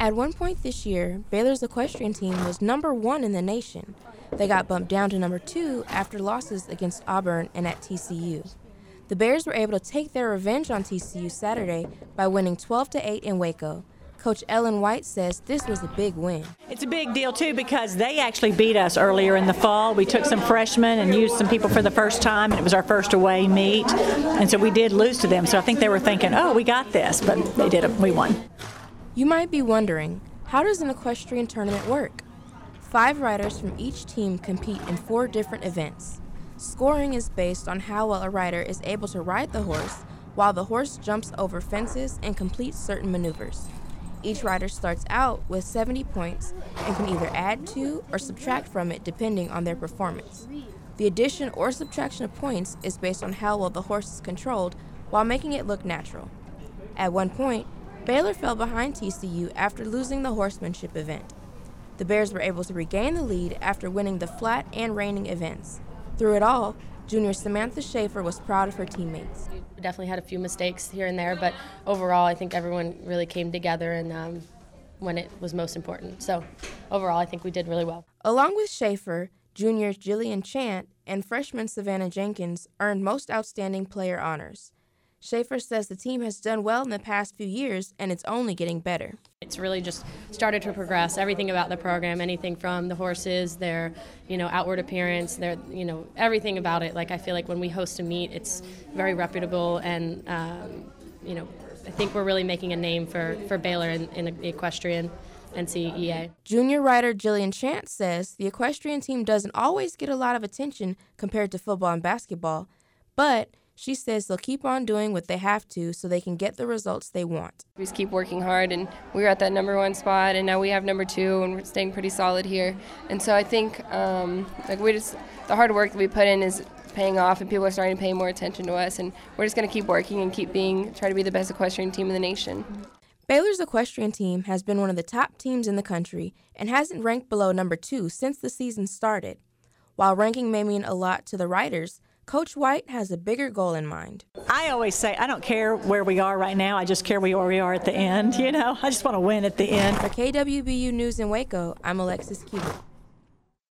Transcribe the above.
At one point this year, Baylor's equestrian team was #1 in the nation. They got bumped down to #2 after losses against Auburn and at TCU. The Bears were able to take their revenge on TCU Saturday by winning 12-8 in Waco. Coach Ellen White says this was a big win. It's a big deal, too, because they actually beat us earlier in the fall. We took some freshmen and used some people for the first time, and it was our first away meet. And so we did lose to them. So I think they were thinking, oh, we got this, but they didn't. We won. You might be wondering, how does an equestrian tournament work? 5 riders from each team compete in 4 different events. Scoring is based on how well a rider is able to ride the horse, while the horse jumps over fences and completes certain maneuvers. Each rider starts out with 70 points and can either add to or subtract from it depending on their performance. The addition or subtraction of points is based on how well the horse is controlled while making it look natural. At one point, Baylor fell behind TCU after losing the horsemanship event. The Bears were able to regain the lead after winning the flat and reining events. Through it all, junior Samantha Schaefer was proud of her teammates. We definitely had a few mistakes here and there, but overall I think everyone really came together and when it was most important. So overall I think we did really well. Along with Schaefer, juniors Jillian Chant and freshman Savannah Jenkins earned Most Outstanding Player honors. Schaefer says the team has done well in the past few years and it's only getting better. It's really just started to progress. Everything about the program, anything from the horses, their outward appearance, their everything about it. Like I feel like when we host a meet, it's very reputable, and I think we're really making a name for Baylor in the equestrian NCEA. Junior rider Jillian Chant says the equestrian team doesn't always get a lot of attention compared to football and basketball, but she says they'll keep on doing what they have to so they can get the results they want. We just keep working hard, and we were at that #1 spot, and now we have #2, and we're staying pretty solid here. And so I think the hard work that we put in is paying off, and people are starting to pay more attention to us, and we're just going to keep working and try to be the best equestrian team in the nation. Baylor's equestrian team has been one of the top teams in the country and hasn't ranked below #2 since the season started. While ranking may mean a lot to the riders, Coach White has a bigger goal in mind. I always say I don't care where we are right now. I just care where we are at the end. I just want to win at the end. For KWBU News in Waco, I'm Alexis Cuban.